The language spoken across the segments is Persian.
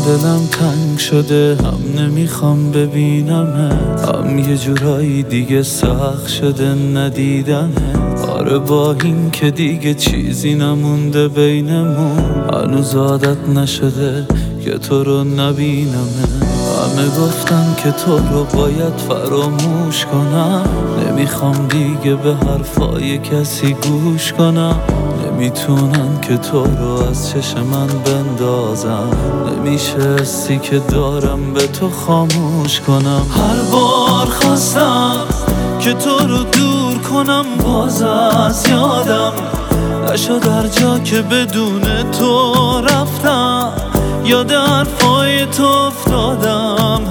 دلم تنگ شده، هم نمیخوام ببینمت، هم یه جورایی دیگه سخت شده ندیدنت. آره با این که دیگه چیزی نمونده بینمون، هنوز عادت نشده که تو رو نبینمت. همه گفتن که تو رو باید فراموش کنم، نمیخوام دیگه به حرفای کسی گوش کنم. نمیتونن که تو رو از چشم من بندازم، نمیشه حسی که دارم به تو خاموش کنم. هر بار خواستم که تو رو دور کنم، باز از یادم نشد هر جا که بدون تو رفتم، یاد حرفای تو افتادم.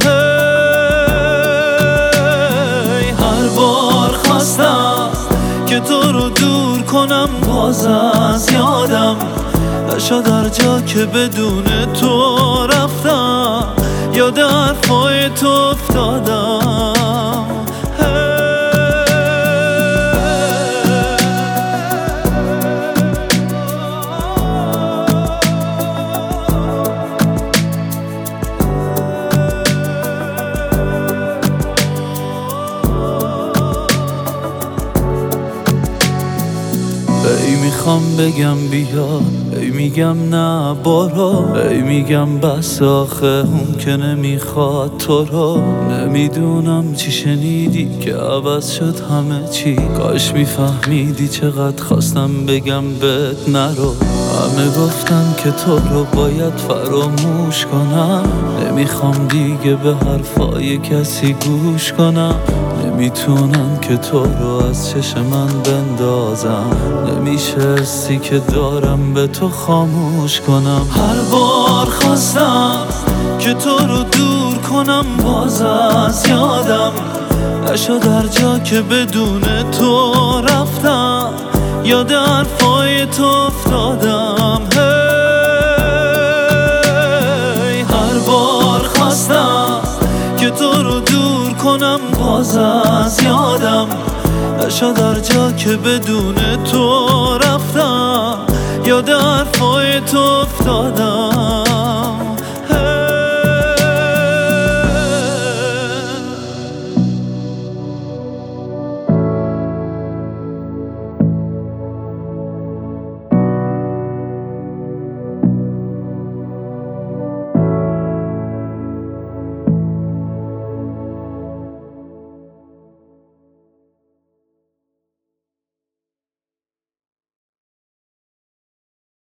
هر بار خواستم که تو رو دور کنم، باز از یادم نشد هر جا که بدون تو رفتم، یاد حرفای تو افتادم. ای میخوام بگم بیا، ای میگم نه برو، ای میگم بس آخه اون که نمیخواد تو رو. نمیدونم چی شنیدی که عوض شد همه چی، کاش میفهمیدی چقدر خواستم بگم بهت نرو. همه گفتن که تو رو باید فراموش کنم، نمیخوام دیگه به حرفای کسی گوش کنم. نمیتونن که تو رو از چشم من بندازم، نمیشه حسی که دارم به تو خاموش کنم. هر بار خواستم که تو رو دور کنم، باز از یادم نشد هر جا که بدون تو رفتم، یاد حرفای تو افتادم. هر بار خواستم که تو رو دور کنم، باز از یادم نشد هر جا که بدون تو رفتم، یاد حرفای تو افتادم.